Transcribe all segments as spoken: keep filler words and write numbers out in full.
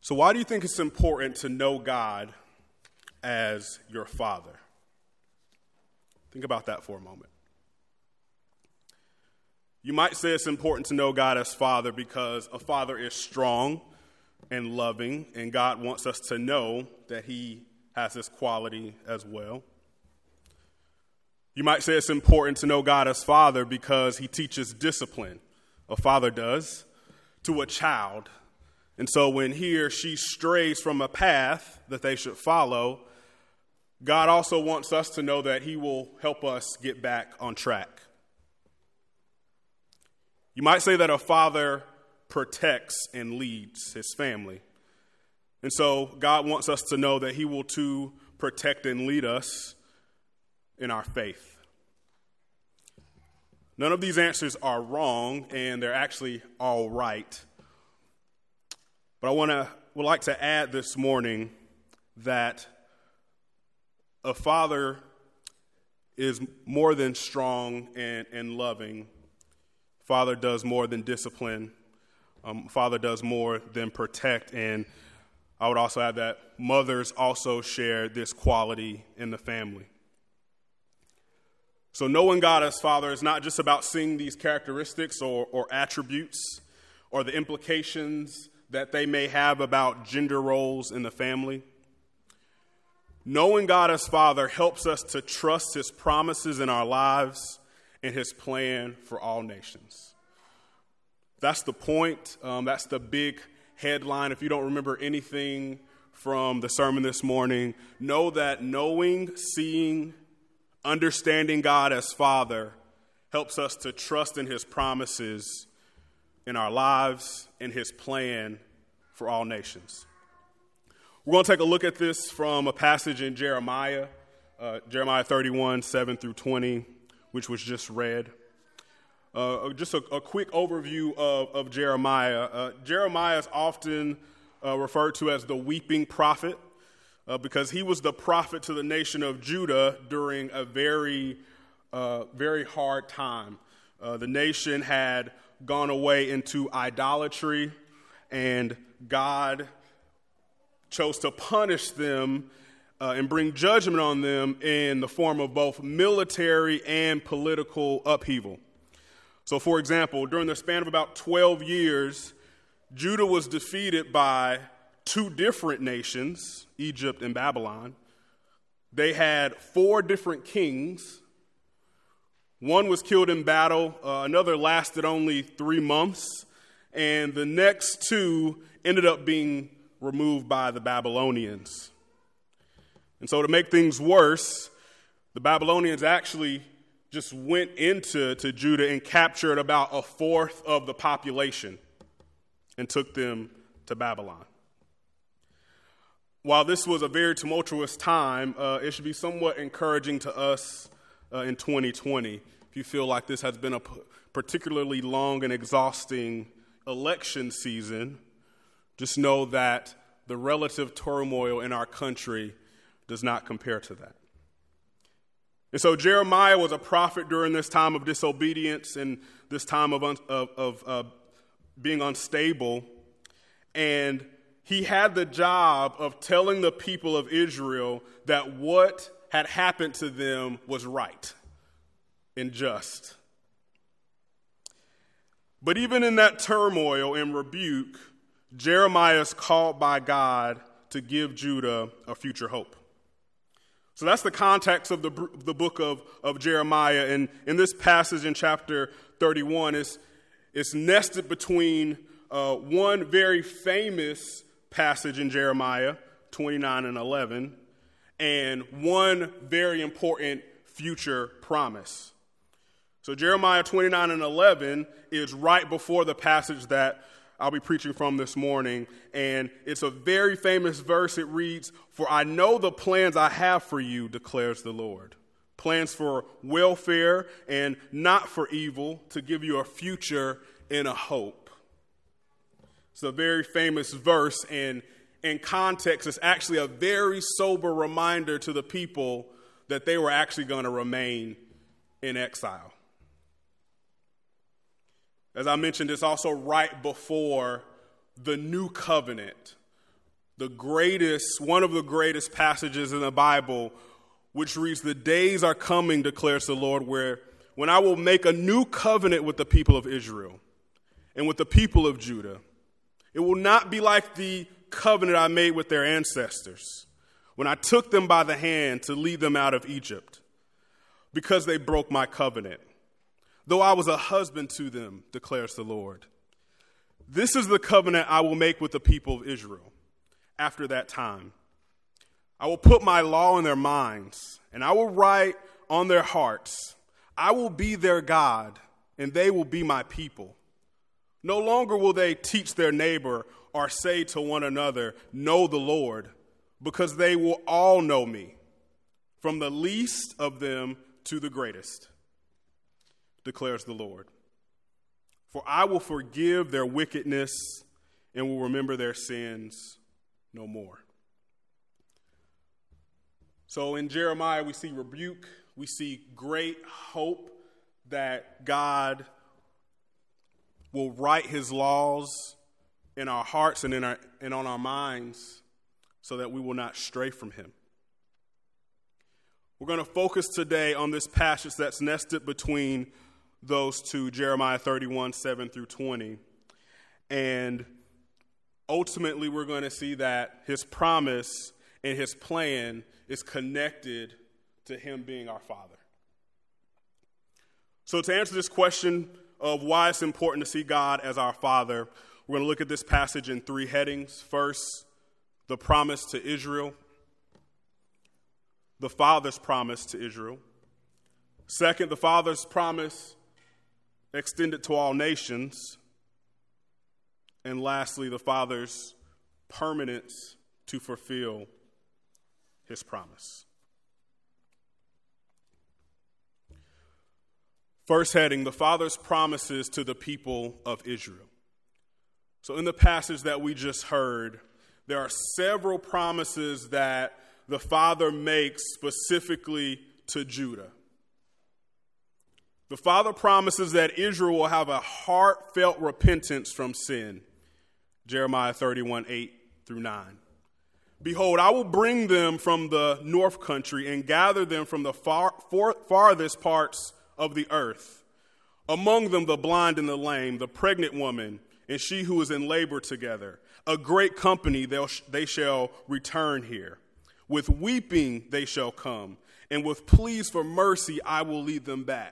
So why do you think it's important to know God as your Father? Think about that for a moment. You might say it's important to know God as Father because a father is strong and loving, and God wants us to know that he has this quality as well. You might say it's important to know God as Father because he teaches discipline, a father does, to a child. And so when he or she strays from a path that they should follow, God also wants us to know that he will help us get back on track. You might say that a father protects and leads his family. And so God wants us to know that he will too protect and lead us in our faith. None of these answers are wrong, and they're actually all right. But I want to would like to add this morning that a father is more than strong and, and loving. Father does more than discipline. Um, father does more than protect. And I would also add that mothers also share this quality in the family. So knowing God as Father is not just about seeing these characteristics or, or attributes or the implications that they may have about gender roles in the family. Knowing God as Father helps us to trust his promises in our lives and his plan for all nations. That's the point. Um, that's the big headline. If you don't remember anything from the sermon this morning, know that knowing, seeing, understanding God as Father helps us to trust in his promises in our lives and his plan for all nations. We're going to take a look at this from a passage in Jeremiah, uh, Jeremiah thirty-one, seven through twenty, which was just read. Uh, just a, a quick overview of, of Jeremiah. Uh, Jeremiah is often uh, referred to as the weeping prophet uh, because he was the prophet to the nation of Judah during a very, uh, very hard time. Uh, the nation had gone away into idolatry, and God chose to punish them uh, and bring judgment on them in the form of both military and political upheaval. So, for example, during the span of about twelve years, Judah was defeated by two different nations, Egypt and Babylon. They had four different kings. One was killed in battle, uh, another lasted only three months, and the next two ended up being removed by the Babylonians. And so to make things worse, the Babylonians actually just went into to Judah and captured about a fourth of the population and took them to Babylon. While this was a very tumultuous time, uh, it should be somewhat encouraging to us uh, in twenty twenty. If you feel like this has been a p- particularly long and exhausting election season, just know that the relative turmoil in our country does not compare to that. And so Jeremiah was a prophet during this time of disobedience and this time of, un- of, of uh, being unstable. And he had the job of telling the people of Israel that what had happened to them was right and just. But even in that turmoil and rebuke, Jeremiah is called by God to give Judah a future hope. So that's the context of the, the book of, of Jeremiah. And in this passage in chapter thirty-one, it's, it's nested between uh, one very famous passage in Jeremiah, twenty-nine and eleven, and one very important future promise. So Jeremiah twenty-nine and eleven is right before the passage that I'll be preaching from this morning, and it's a very famous verse. It reads, "For I know the plans I have for you, declares the Lord, plans for welfare and not for evil, to give you a future and a hope." It's a very famous verse, and in context, it's actually a very sober reminder to the people that they were actually going to remain in exile. As I mentioned, it's also right before the new covenant the greatest, one of the greatest passages in the Bible, which reads, "The days are coming, declares the Lord, where when I will make a new covenant with the people of Israel and with the people of Judah. It will not be like the covenant I made with their ancestors when I took them by the hand to lead them out of Egypt, because they broke my covenant, though I was a husband to them, declares the Lord. This is the covenant I will make with the people of Israel after that time. I will put my law in their minds, and I will write on their hearts. I will be their God, and they will be my people. No longer will they teach their neighbor or say to one another, 'Know the Lord,' because they will all know me, from the least of them to the greatest, declares the Lord. For I will forgive their wickedness and will remember their sins no more." So in Jeremiah, we see rebuke, we see great hope that God will write his laws in our hearts and in our and on our minds so that we will not stray from him. We're going to focus today on this passage that's nested between those two, Jeremiah thirty-one, seven through twenty. And ultimately, we're going to see that his promise and his plan is connected to him being our Father. So to answer this question of why it's important to see God as our Father, we're going to look at this passage in three headings. First, the promise to Israel. The Father's promise to Israel. Second, the Father's promise extended to all nations. And lastly, the Father's permanence to fulfill his promise. First heading, the Father's promises to the people of Israel. So in the passage that we just heard, there are several promises that the Father makes specifically to Judah. The Father promises that Israel will have a heartfelt repentance from sin. Jeremiah thirty-one, eight through nine. "Behold, I will bring them from the north country and gather them from the far, far, farthest parts of the earth. Among them the blind and the lame, the pregnant woman, and she who is in labor together. A great company they shall return here. With weeping they shall come, and with pleas for mercy I will lead them back."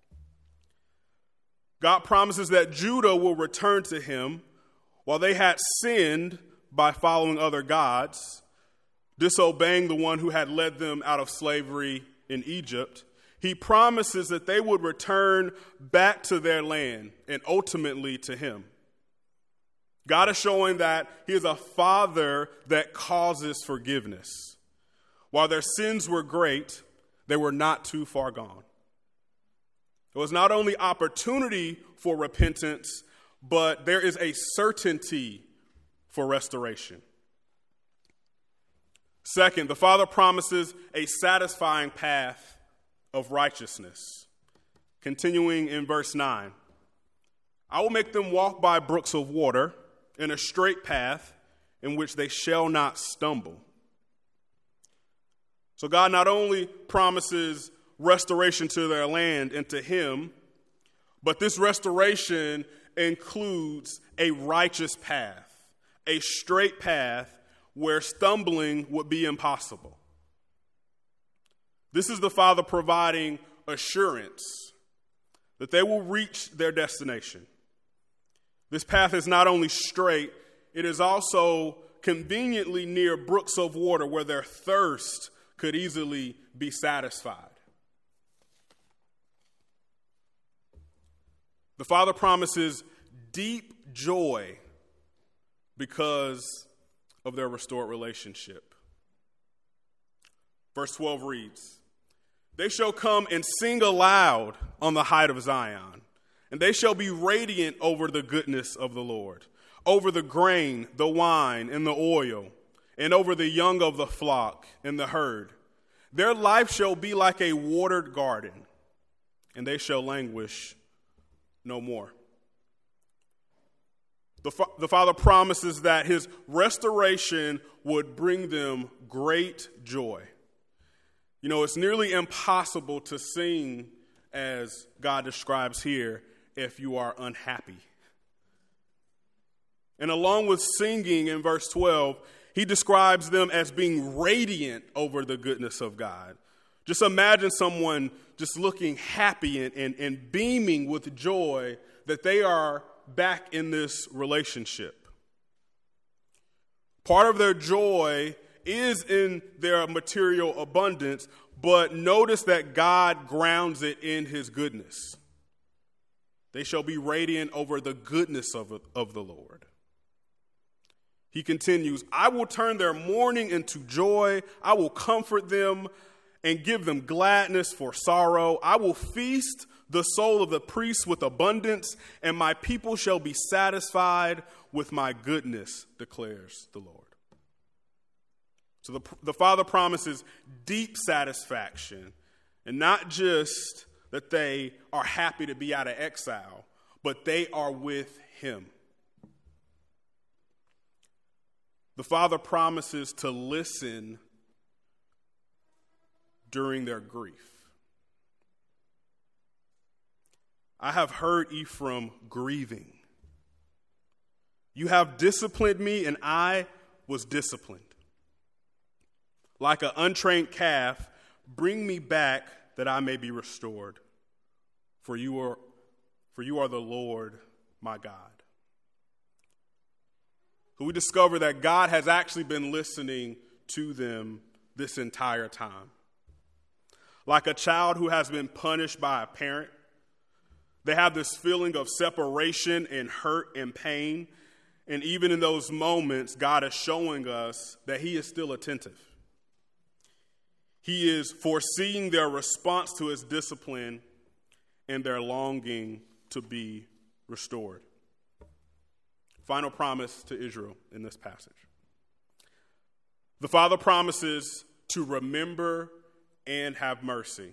God promises that Judah will return to him while they had sinned by following other gods, disobeying the one who had led them out of slavery in Egypt. He promises that they would return back to their land and ultimately to him. God is showing that he is a Father that causes forgiveness. While their sins were great, they were not too far gone. There was not only opportunity for repentance, but there is a certainty for restoration. Second, the Father promises a satisfying path of righteousness. Continuing in verse nine, "I will make them walk by brooks of water in a straight path in which they shall not stumble." So God not only promises restoration to their land and to him, but this restoration includes a righteous path, a straight path where stumbling would be impossible. This is the Father providing assurance that they will reach their destination. This path is not only straight, it is also conveniently near brooks of water where their thirst could easily be satisfied. The Father promises deep joy because of their restored relationship. Verse twelve reads, "They shall come and sing aloud on the height of Zion, and they shall be radiant over the goodness of the Lord, over the grain, the wine, and the oil, and over the young of the flock and the herd. Their life shall be like a watered garden, and they shall languish no more." The, fa- the Father promises that his restoration would bring them great joy. You know, it's nearly impossible to sing as God describes here if you are unhappy. And along with singing in verse twelve, he describes them as being radiant over the goodness of God. Just imagine someone just looking happy and, and, and beaming with joy that they are back in this relationship. Part of their joy is in their material abundance, but notice that God grounds it in his goodness. They shall be radiant over the goodness of, of the Lord. He continues, I will turn their mourning into joy. I will comfort them and give them gladness for sorrow. I will feast the soul of the priests with abundance, and my people shall be satisfied with my goodness, declares the Lord. So the, the Father promises deep satisfaction, and not just that they are happy to be out of exile, but they are with him. The Father promises to listen during their grief. I have heard Ephraim grieving. You have disciplined me, and I was disciplined. Like an untrained calf, bring me back that I may be restored. For you are, for you are the Lord, my God. So we discover that God has actually been listening to them this entire time. Like a child who has been punished by a parent, they have this feeling of separation and hurt and pain. And even in those moments, God is showing us that he is still attentive. He is foreseeing their response to his discipline and their longing to be restored. Final promise to Israel in this passage. The Father promises to remember and have mercy.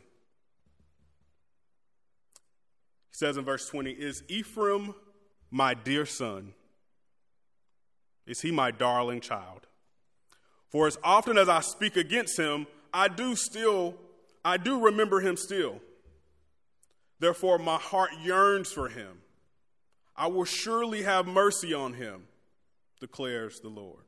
He says in verse twenty, is Ephraim my dear son? Is he my darling child? For as often as I speak against him, I do still, I do remember him still. Therefore, my heart yearns for him. I will surely have mercy on him, declares the Lord.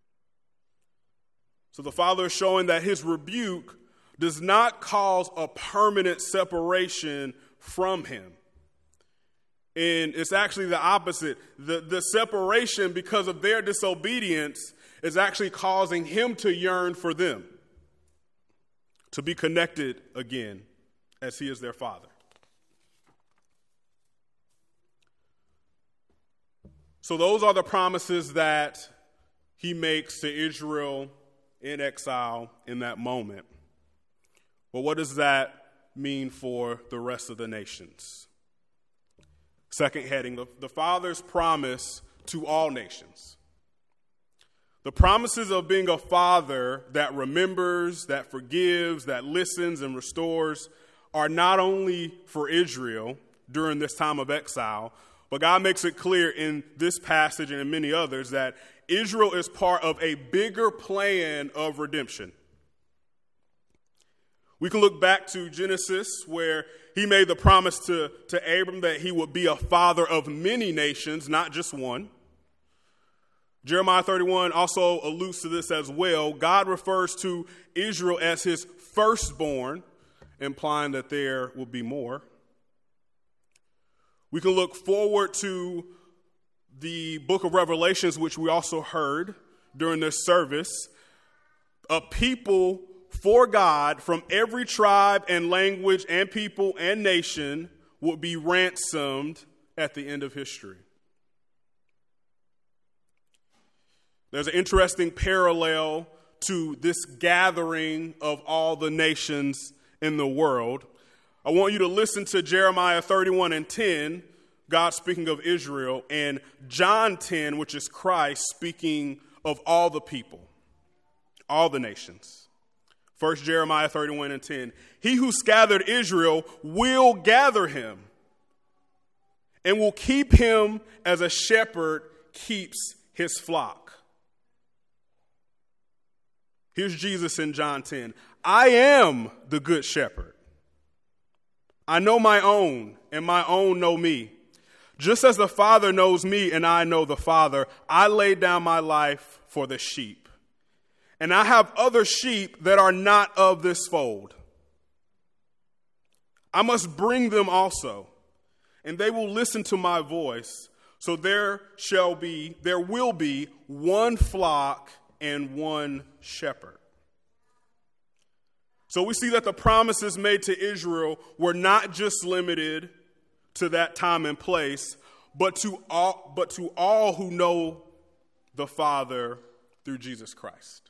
So the Father is showing that his rebuke does not cause a permanent separation from him. And it's actually the opposite. The, the separation, because of their disobedience, is actually causing him to yearn for them, to be connected again as he is their Father. So those are the promises that he makes to Israel in exile in that moment. But what does that mean for the rest of the nations? Second heading, the, the Father's promise to all nations. The promises of being a father that remembers, that forgives, that listens and restores are not only for Israel during this time of exile, but God makes it clear in this passage and in many others that Israel is part of a bigger plan of redemption. We can look back to Genesis, where he made the promise to, to Abram that he would be a father of many nations, not just one. Jeremiah thirty-one also alludes to this as well. God refers to Israel as his firstborn, implying that there will be more. We can look forward to the book of Revelations, which we also heard during this service. A people for God from every tribe and language and people and nation will be ransomed at the end of history. There's an interesting parallel to this gathering of all the nations in the world. I want you to listen to Jeremiah thirty-one and ten, God speaking of Israel, and John ten, which is Christ speaking of all the people, all the nations. First Jeremiah thirty-one and ten. He who scattered Israel will gather him and will keep him as a shepherd keeps his flock. Here's Jesus in John ten. I am the good shepherd. I know my own, and my own know me. Just as the Father knows me and I know the Father, I lay down my life for the sheep. And I have other sheep that are not of this fold. I must bring them also, and they will listen to my voice. So there shall be, there will be one flock and one shepherd. So we see that the promises made to Israel were not just limited to that time and place, but to all, but to all who know the Father through Jesus Christ.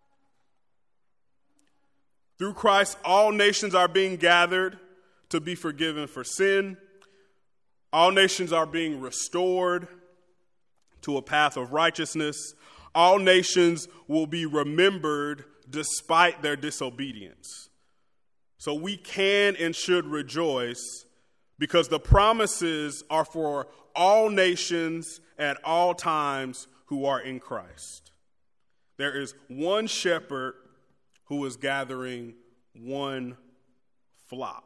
Through Christ, all nations are being gathered to be forgiven for sin. All nations are being restored to a path of righteousness. All nations will be remembered despite their disobedience. So we can and should rejoice because the promises are for all nations at all times who are in Christ. There is one shepherd who is gathering one flock.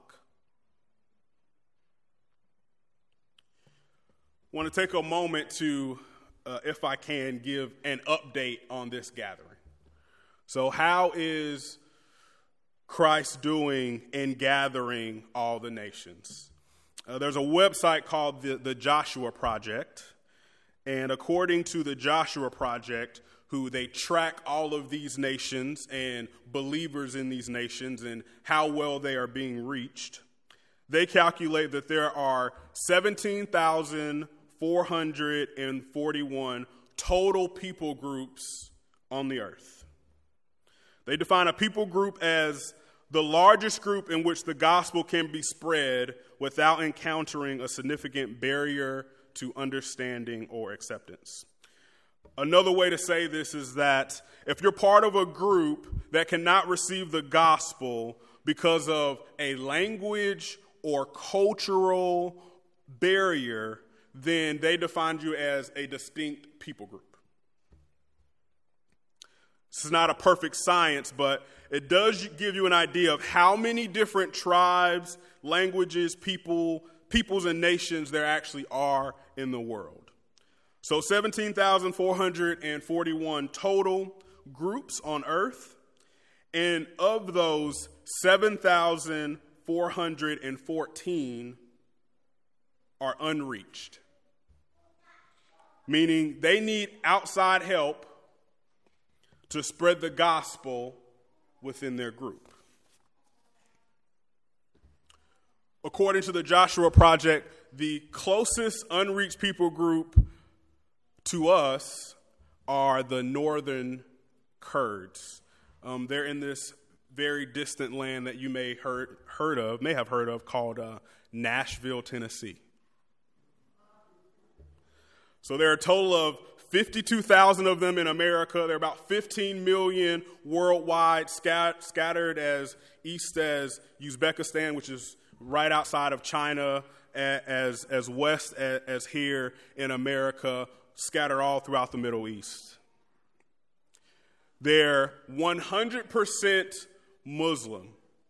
I want to take a moment to, uh, if I can, give an update on this gathering. So how is Christ doing in gathering all the nations? Uh, there's a website called the, the Joshua Project. And according to the Joshua Project, who they track all of these nations and believers in these nations and how well they are being reached, they calculate that there are seventeen thousand four hundred forty-one total people groups on the earth. They define a people group as the largest group in which the gospel can be spread without encountering a significant barrier to understanding or acceptance. Another way to say this is that if you're part of a group that cannot receive the gospel because of a language or cultural barrier, then they define you as a distinct people group. This is not a perfect science, but it does give you an idea of how many different tribes, languages, people, peoples, and nations there actually are in the world. So seventeen thousand four hundred forty-one total groups on earth, and of those, seven thousand four hundred fourteen are unreached, meaning they need outside help to spread the gospel within their group. According to the Joshua Project, the closest unreached people group to us are the northern Kurds. Um, they're in this very distant land that you may heard heard of, may have heard of, called uh, Nashville, Tennessee. So there are a total of fifty-two thousand of them in America. There are about fifteen million worldwide, scat- scattered as east as Uzbekistan, which is right outside of China, as, as west as, as here in America, scattered all throughout the Middle East. They're one hundred percent Muslim.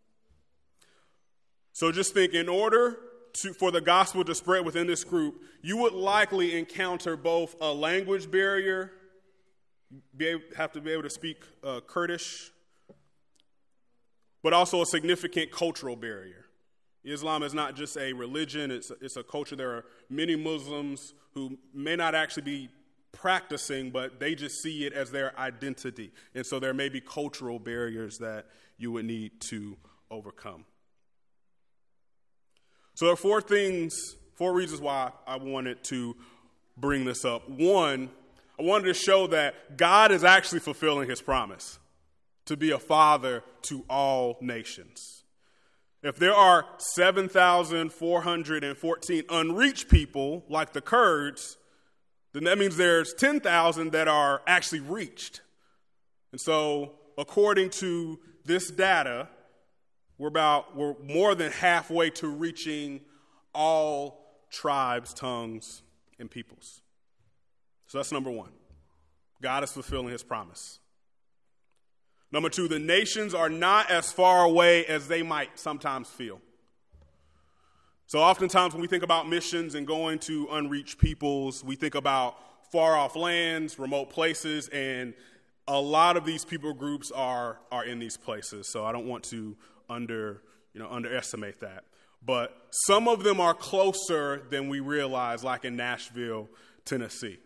So just think, in order to, for the gospel to spread within this group, you would likely encounter both a language barrier, be able, have to be able to speak uh, Kurdish, but also a significant cultural barrier. Islam is not just a religion, it's, it's a culture. There are many Muslims who may not actually be practicing, but they just see it as their identity. And so there may be cultural barriers that you would need to overcome. So there are four things, four reasons why I wanted to bring this up. One, I wanted to show that God is actually fulfilling his promise to be a father to all nations. If there are seven thousand four hundred fourteen unreached people like the Kurds, then that means there's ten thousand that are actually reached. And so according to this data, we're about we're more than halfway to reaching all tribes, tongues, and peoples. So that's number one. God is fulfilling his promise. Number two, the nations are not as far away as they might sometimes feel. So oftentimes when we think about missions and going to unreached peoples, we think about far off lands, remote places, and a lot of these people groups are are in these places. So I don't want to under you know underestimate that. But some of them are closer than we realize, like in Nashville, Tennessee.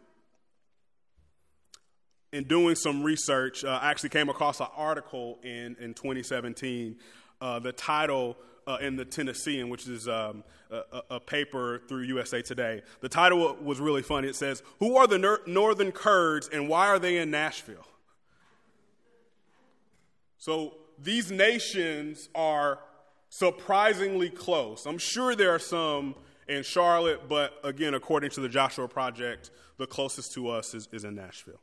In doing some research, uh, I actually came across an article in, in twenty seventeen. Uh, the title uh, in the Tennessean, which is um, a, a paper through U S A Today, the title was really funny. It says, "Who are the ner- Northern Kurds and why are they in Nashville?" So these nations are surprisingly close. I'm sure there are some in Charlotte, but again, according to the Joshua Project, the closest to us is, is in Nashville.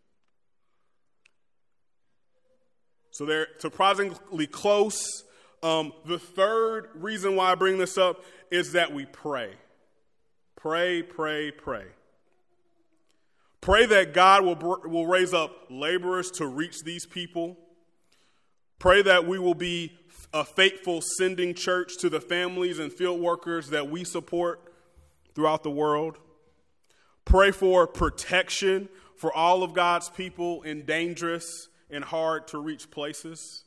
So they're surprisingly close. Um, the third reason why I bring this up is that we pray. Pray, pray, pray. Pray that God will, will raise up laborers to reach these people. Pray that we will be a faithful sending church to the families and field workers that we support throughout the world. Pray for protection for all of God's people in dangerous and hard to reach places.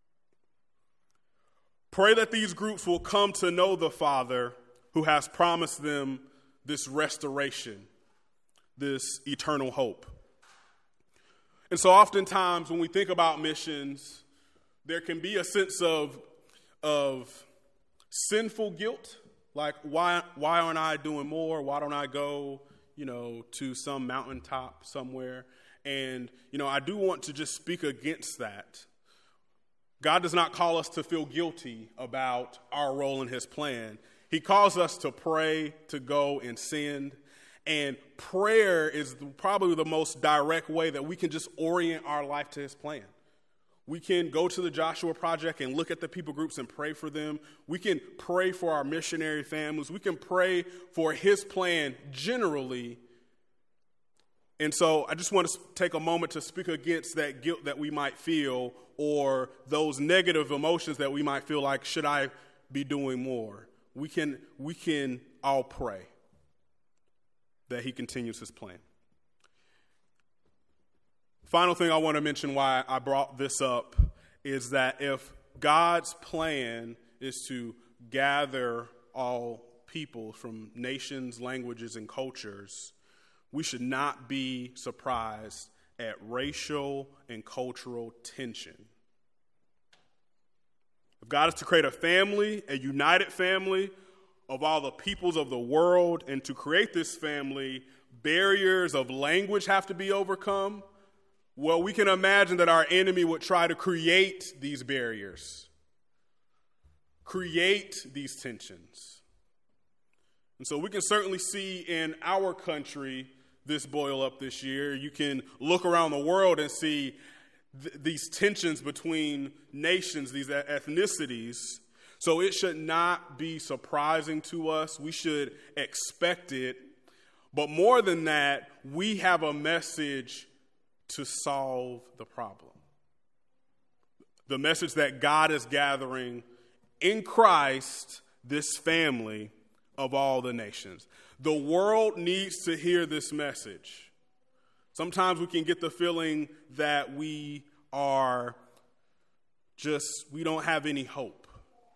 Pray that these groups will come to know the Father who has promised them this restoration, this eternal hope. And so oftentimes when we think about missions, there can be a sense of, of sinful guilt, like why why aren't I doing more? Why don't I go, you know, to some mountaintop somewhere? And, you know, I do want to just speak against that. God does not call us to feel guilty about our role in his plan. He calls us to pray, to go and send. And prayer is probably the most direct way that we can just orient our life to his plan. We can go to the Joshua Project and look at the people groups and pray for them. We can pray for our missionary families. We can pray for his plan generally. And so I just want to take a moment to speak against that guilt that we might feel or those negative emotions that we might feel like, should I be doing more? We can, we can all pray that he continues his plan. Final thing I want to mention why I brought this up is that if God's plan is to gather all people from nations, languages, and cultures, we should not be surprised at racial and cultural tension. If God is to create a family, a united family of all the peoples of the world, and to create this family, barriers of language have to be overcome. Well, we can imagine that our enemy would try to create these barriers, create these tensions. And so we can certainly see in our country this boil up this year. You can look around the world and see th- these tensions between nations, these ethnicities. So it should not be surprising to us. We should expect it. But more than that, we have a message to solve the problem. The message that God is gathering in Christ this family of all the nations. The world needs to hear this message. Sometimes we can get the feeling that we are just, we don't have any hope.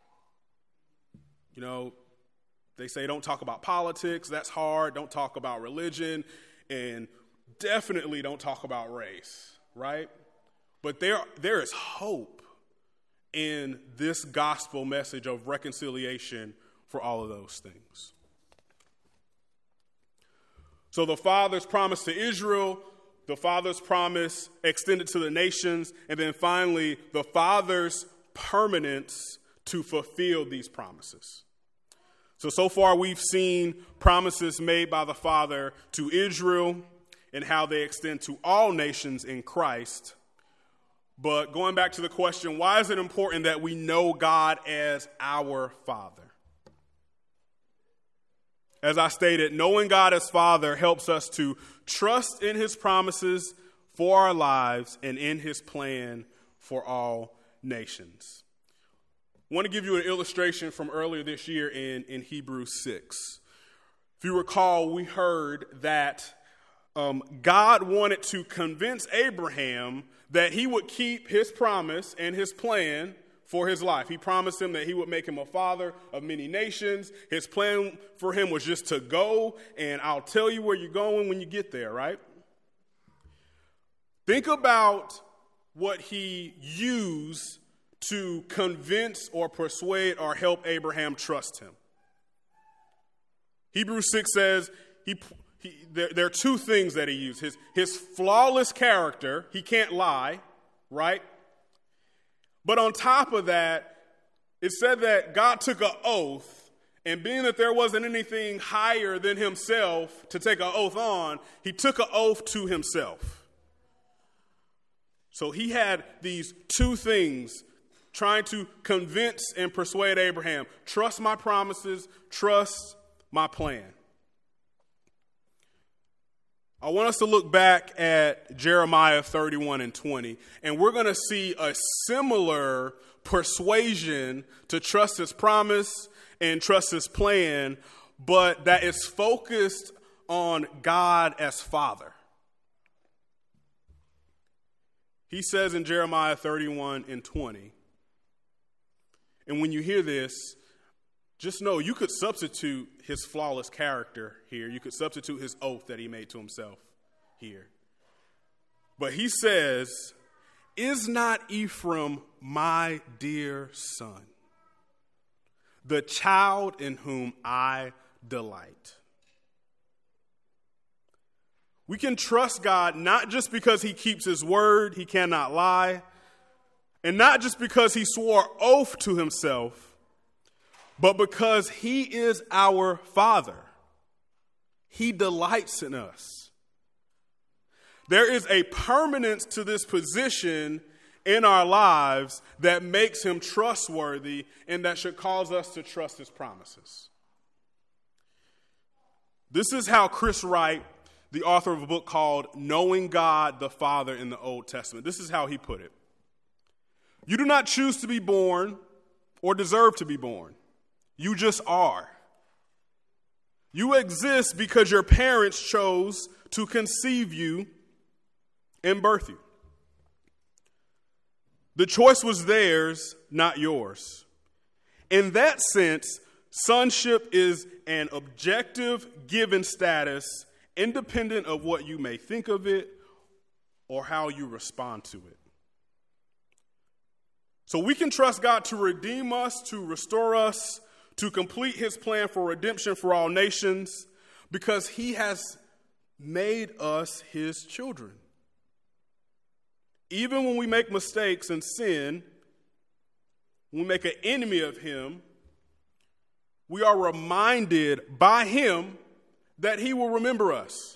You know, they say don't talk about politics, that's hard. Don't talk about religion, and definitely don't talk about race, right? But there, there is hope in this gospel message of reconciliation for all of those things. So the Father's promise to Israel, the Father's promise extended to the nations, and then finally the Father's permanence to fulfill these promises. So, so far we've seen promises made by the Father to Israel and how they extend to all nations in Christ. But going back to the question, why is it important that we know God as our Father? As I stated, knowing God as Father helps us to trust in his promises for our lives and in his plan for all nations. I want to give you an illustration from earlier this year in, in Hebrews six. If you recall, we heard that um, God wanted to convince Abraham that he would keep his promise and his plan for his life. He promised him that he would make him a father of many nations. His plan for him was just to go, and I'll tell you where you're going when you get there, right? Think about what he used to convince or persuade or help Abraham trust him. Hebrews six says he, he there, there are two things that he used. His, his flawless character, he can't lie, right? But on top of that, it said that God took an oath, and being that there wasn't anything higher than himself to take an oath on, he took an oath to himself. So he had these two things trying to convince and persuade Abraham, trust my promises, trust my plan. I want us to look back at Jeremiah thirty-one and twenty, and we're going to see a similar persuasion to trust his promise and trust his plan, but that is focused on God as Father. He says in Jeremiah thirty-one and twenty, and when you hear this, just know you could substitute his flawless character here. You could substitute his oath that he made to himself here. But he says, is not Ephraim my dear son, the child in whom I delight? We can trust God not just because he keeps his word, he cannot lie, and not just because he swore oath to himself, but because he is our Father. He delights in us. There is a permanence to this position in our lives that makes him trustworthy and that should cause us to trust his promises. This is how Chris Wright, the author of a book called Knowing God the Father in the Old Testament, this is how he put it. You do not choose to be born or deserve to be born. You just are. You exist because your parents chose to conceive you and birth you. The choice was theirs, not yours. In that sense, sonship is an objective given status, independent of what you may think of it or how you respond to it. So we can trust God to redeem us, to restore us, to complete his plan for redemption for all nations, because he has made us his children. Even when we make mistakes and sin, when we make an enemy of him, we are reminded by him that he will remember us.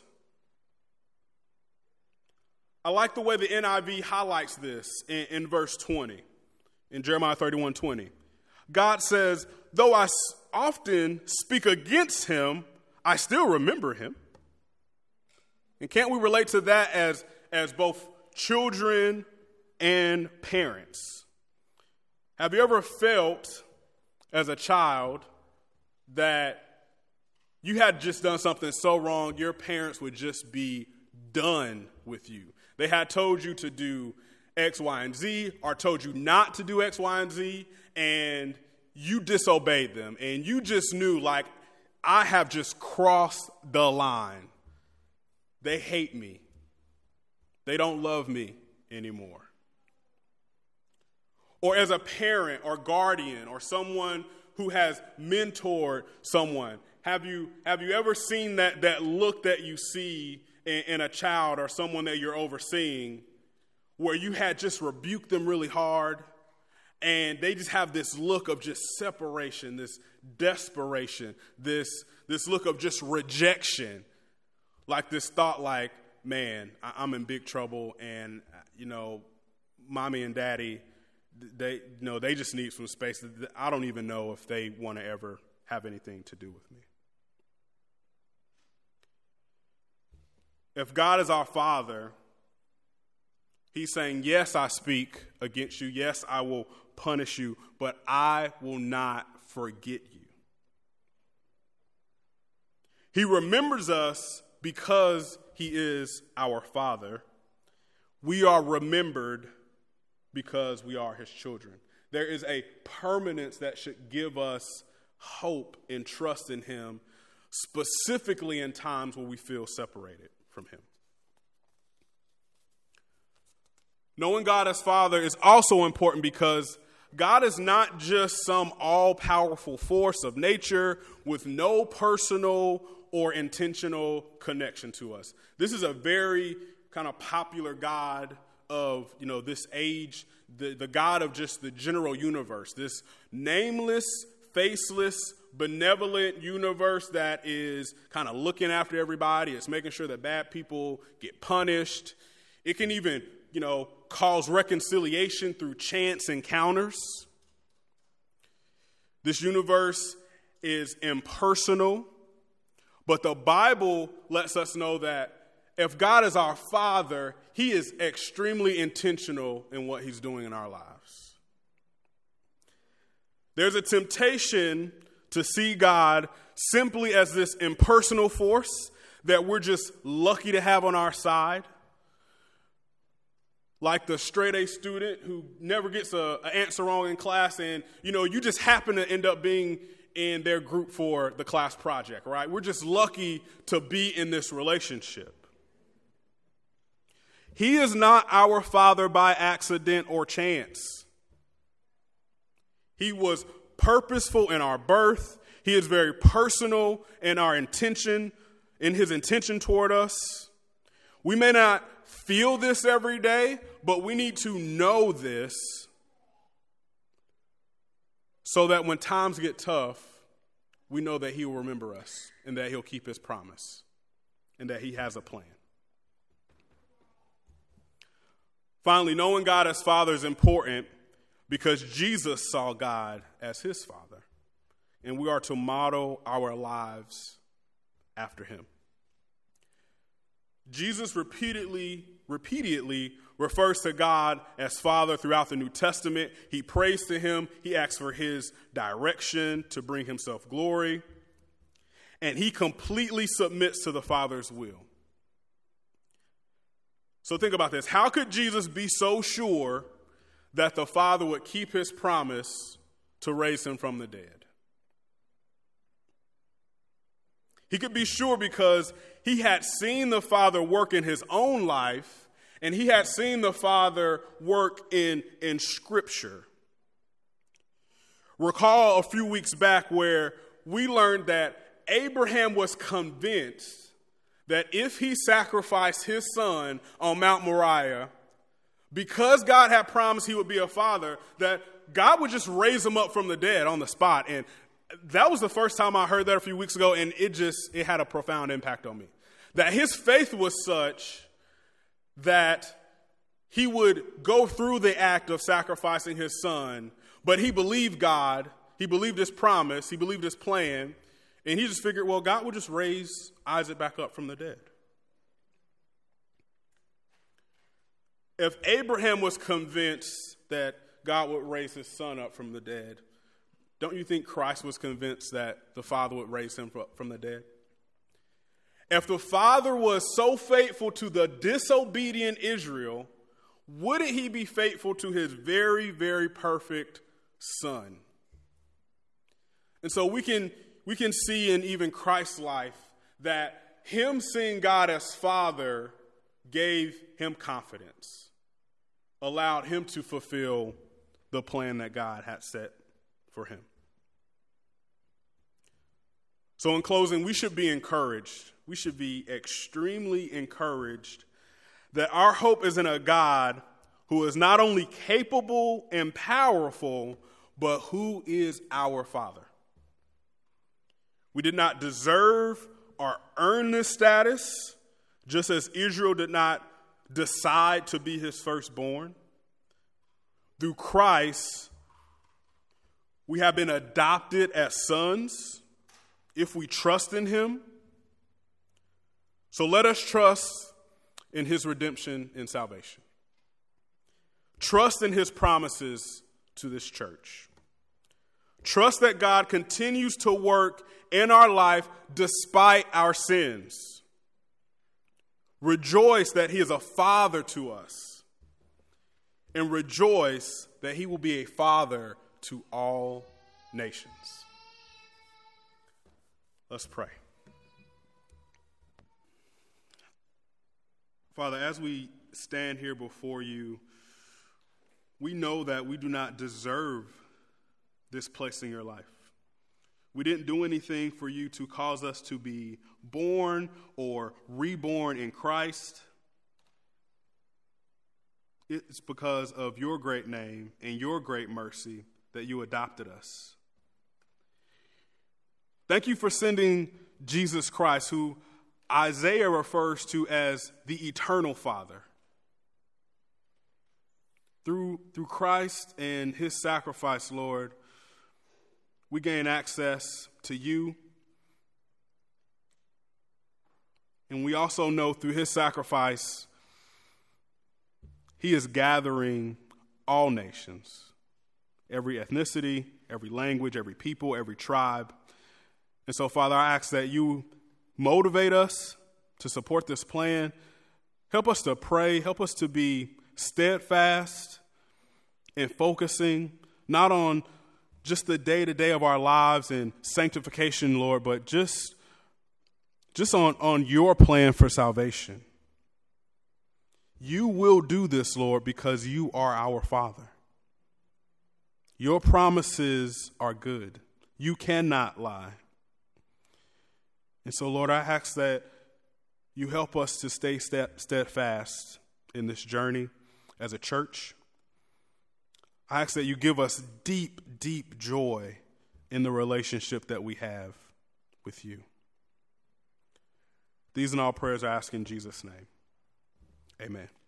I like the way the N I V highlights this in, in verse twenty, in Jeremiah thirty-one twenty. God says, though I often speak against him, I still remember him. And can't we relate to that as, as both children and parents? Have you ever felt as a child that you had just done something so wrong, your parents would just be done with you? They had told you to do X, Y, and Z, or told you not to do X, Y, and Z, and you disobeyed them, and you just knew, like, I have just crossed the line. They hate me. They don't love me anymore. Or as a parent or guardian or someone who has mentored someone, have you have you ever seen that, that look that you see in, in a child or someone that you're overseeing where you had just rebuked them really hard and they just have this look of just separation, this desperation, this, this look of just rejection, like this thought like, man, I'm in big trouble, and, you know, mommy and daddy, they, you know, they just need some space. I don't even know if they want to ever have anything to do with me. if God is our Father, he's saying, yes, I speak against you. Yes, I will punish you, but I will not forget you. He remembers us because he is our Father. We are remembered because we are his children. There is a permanence that should give us hope and trust in him, specifically in times where we feel separated from him. Knowing God as Father is also important because God is not just some all-powerful force of nature with no personal or intentional connection to us. This is a very kind of popular God of, you know, this age, the, the God of just the general universe, this nameless, faceless, benevolent universe that is kind of looking after everybody. It's making sure that bad people get punished. It can even, you know, cause reconciliation through chance encounters. This universe is impersonal, but the Bible lets us know that if God is our Father, he is extremely intentional in what he's doing in our lives. There's a temptation to see God simply as this impersonal force that we're just lucky to have on our side. Like the straight A student who never gets an answer wrong in class and, you know, you just happen to end up being in their group for the class project, right? We're just lucky to be in this relationship. He is not our Father by accident or chance. He was purposeful in our birth. He is very personal in our intention, in his intention toward us. We may not feel this every day, but we need to know this so that when times get tough, we know that he will remember us and that he'll keep his promise and that he has a plan. Finally, knowing God as Father is important because Jesus saw God as his Father, and we are to model our lives after him. Jesus repeatedly, repeatedly refers to God as Father throughout the New Testament. He prays to him. He asks for his direction to bring himself glory. And he completely submits to the Father's will. So think about this. How could Jesus be so sure that the Father would keep his promise to raise him from the dead? He could be sure because he had seen the Father work in his own life, and he had seen the Father work in, in Scripture. Recall a few weeks back where we learned that Abraham was convinced that if he sacrificed his son on Mount Moriah, because God had promised he would be a father, that God would just raise him up from the dead on the spot. And that was the first time I heard that a few weeks ago, and it just, it had a profound impact on me. That his faith was such that he would go through the act of sacrificing his son, but he believed God, he believed his promise, he believed his plan, and he just figured, well, God would just raise Isaac back up from the dead. If Abraham was convinced that God would raise his son up from the dead, don't you think Christ was convinced that the Father would raise him from the dead? If the Father was so faithful to the disobedient Israel, wouldn't he be faithful to his very, very perfect son? And so we can we can see in even Christ's life that him seeing God as Father gave him confidence, allowed him to fulfill the plan that God had set for him. So in closing, we should be encouraged. We should be extremely encouraged that our hope is in a God who is not only capable and powerful, but who is our Father. We did not deserve or earn this status, just as Israel did not decide to be his firstborn. Through Christ, we have been adopted as sons if we trust in him. So let us trust in his redemption and salvation. Trust in his promises to this church. Trust that God continues to work in our life despite our sins. Rejoice that he is a father to us. And rejoice that he will be a father to all nations. Let's pray. Father, as we stand here before you, we know that we do not deserve this place in your life. We didn't do anything for you to cause us to be born or reborn in Christ. It's because of your great name and your great mercy that you adopted us. Thank you for sending Jesus Christ, who Isaiah refers to as the eternal Father. Through, through Christ and his sacrifice, Lord, we gain access to you. And we also know through his sacrifice, he is gathering all nations, every ethnicity, every language, every people, every tribe. And so, Father, I ask that you motivate us to support this plan. Help us to pray. Help us to be steadfast in focusing not on just the day-to-day of our lives and sanctification, Lord, but just, just on, on your plan for salvation. You will do this, Lord, because you are our Father. Your promises are good. You cannot lie. And so, Lord, I ask that you help us to stay steadfast in this journey as a church. I ask that you give us deep, deep joy in the relationship that we have with you. These and all prayers I ask in Jesus' name. Amen.